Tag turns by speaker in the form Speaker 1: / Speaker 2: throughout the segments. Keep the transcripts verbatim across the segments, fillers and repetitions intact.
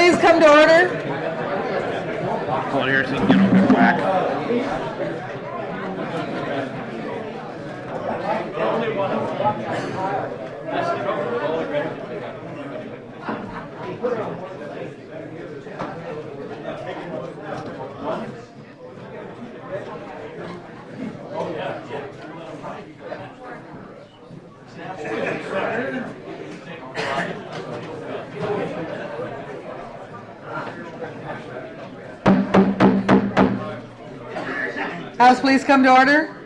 Speaker 1: please come to order?
Speaker 2: Hold here so you can get over the whack.
Speaker 1: House, please come to order.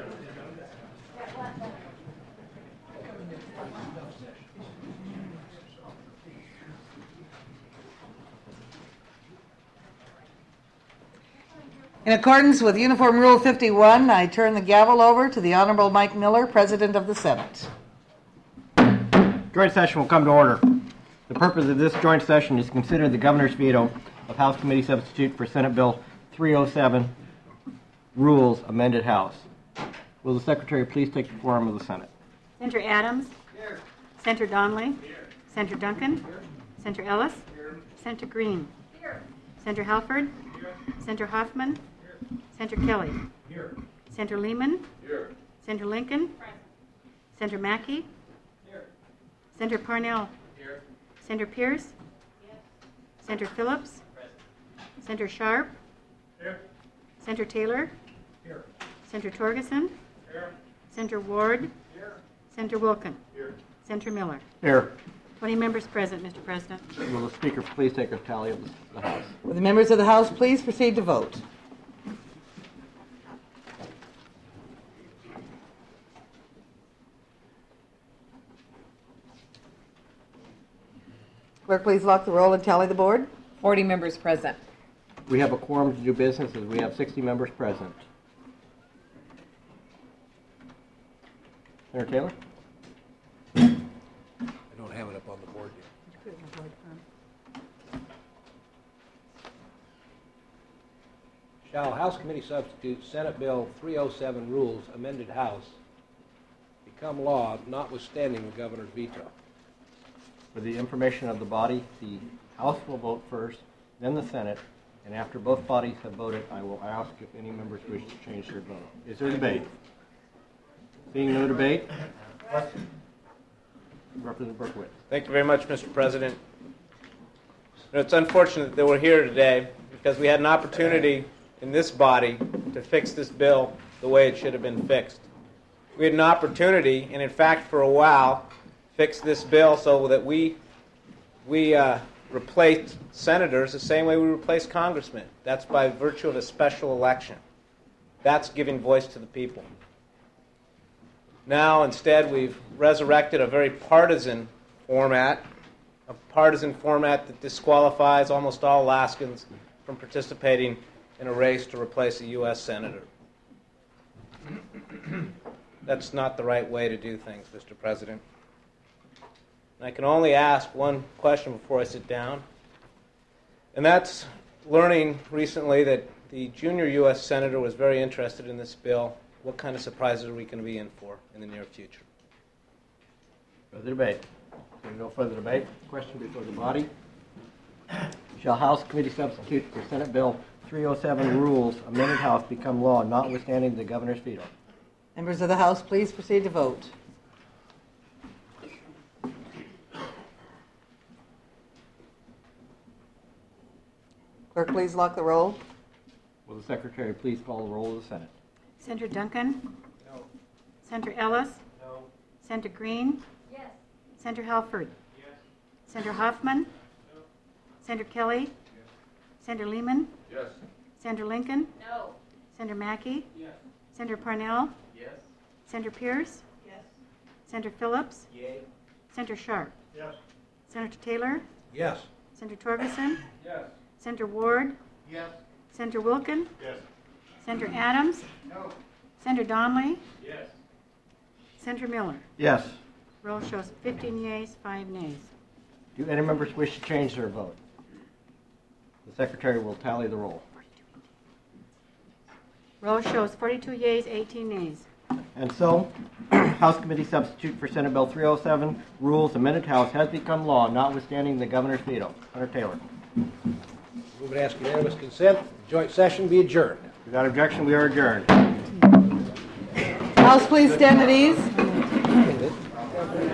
Speaker 1: In accordance with Uniform Rule fifty-one, I turn the gavel over to the Honorable Mike Miller, President of the Senate.
Speaker 3: Joint session will come to order. The purpose of this joint session is to consider the governor's veto of House Committee Substitute for Senate Bill three oh seven, Rules, Amended House. Will the Secretary please take the forum of the Senate?
Speaker 4: Senator Adams. Here. Senator Donnelly. Here. Senator Duncan. Here. Senator Ellis. Here. Senator Green. Here. Senator Halford. Here. Senator Hoffman. Here. Senator Kelly. Here. Senator Lehman. Here. Senator Lincoln. Present. Senator Mackey. Here. Senator Parnell. Here. Senator Pierce. Yes. Senator Phillips. Present. Senator Sharp. Here. Senator Taylor. Here. Senator Torgerson. Here. Senator Ward. Here. Senator Wilkin. Here. Senator Miller.
Speaker 3: Here.
Speaker 4: twenty members present, Mister President.
Speaker 3: Will the Speaker please take a tally of the House?
Speaker 1: Will the members of the House please proceed to vote? Clerk, please lock the roll and tally the board.
Speaker 5: forty members present.
Speaker 3: We have a quorum to do business as we have sixty members present. Senator Taylor?
Speaker 6: I don't have it up on the board yet. Shall House Committee Substitute Senate Bill three oh seven Rules, Amended House, become law notwithstanding the governor's veto?
Speaker 3: For the information of the body, the House will vote first, then the Senate, and after both bodies have voted, I will ask if any members wish to change their vote. Is there debate? Seeing no debate, Representative Berkowitz.
Speaker 7: Thank you very much, Mister President. You know, it's unfortunate that we're here today because we had an opportunity in this body to fix this bill the way it should have been fixed. We had an opportunity, and in fact, for a while, fix this bill so that we we uh, replaced senators the same way we replace congressmen. That's by virtue of a special election. That's giving voice to the people. Now, instead, we've resurrected a very partisan format, a partisan format that disqualifies almost all Alaskans from participating in a race to replace a U S senator. That's not the right way to do things, Mister President. And I can only ask one question before I sit down, and that's learning recently that the junior U S senator was very interested in this bill. What kind of surprises are we going to be in for in the near future?
Speaker 3: Further debate. There's no further debate. Question before the body. Shall House Committee Substitute for Senate Bill three oh seven Rules, Amended House, become law notwithstanding the governor's veto?
Speaker 1: Members of the House, please proceed to vote. Clerk, please lock the roll.
Speaker 3: Will the Secretary please call the roll of the Senate?
Speaker 4: Senator Duncan?
Speaker 7: No.
Speaker 4: Senator Ellis?
Speaker 7: No.
Speaker 4: Senator Green?
Speaker 5: Yes.
Speaker 4: Senator Halford?
Speaker 7: Yes.
Speaker 4: Senator Hoffman?
Speaker 7: No.
Speaker 4: Senator Kelly? Yes. Senator Lehman?
Speaker 7: Yes.
Speaker 4: Senator Lincoln?
Speaker 5: No.
Speaker 4: Senator Mackey?
Speaker 7: Yes.
Speaker 4: Senator Parnell?
Speaker 7: Yes.
Speaker 4: Senator Pierce?
Speaker 5: Yes.
Speaker 4: Senator Phillips?
Speaker 7: Yay.
Speaker 4: Senator Sharp?
Speaker 7: Yes.
Speaker 4: Senator Taylor?
Speaker 6: Yes.
Speaker 4: Senator Torgerson?
Speaker 7: Yes.
Speaker 4: Senator Ward?
Speaker 7: Yes.
Speaker 4: Senator Wilkin?
Speaker 7: Yes.
Speaker 4: Senator Adams?
Speaker 7: No.
Speaker 4: Senator Donnelly?
Speaker 7: Yes.
Speaker 4: Senator Miller?
Speaker 3: Yes.
Speaker 4: Roll shows fifteen yeas, five nays.
Speaker 3: Do any members wish to change their vote? The Secretary will tally the roll.
Speaker 4: Roll shows forty-two yeas, eighteen nays.
Speaker 3: And so, House Committee Substitute for Senate Bill three oh seven, Rules, Amended House, has become law, notwithstanding the governor's veto. Senator Taylor.
Speaker 6: Move and ask unanimous consent. Joint session be adjourned.
Speaker 3: Without objection, we are adjourned.
Speaker 1: House, please stand at ease.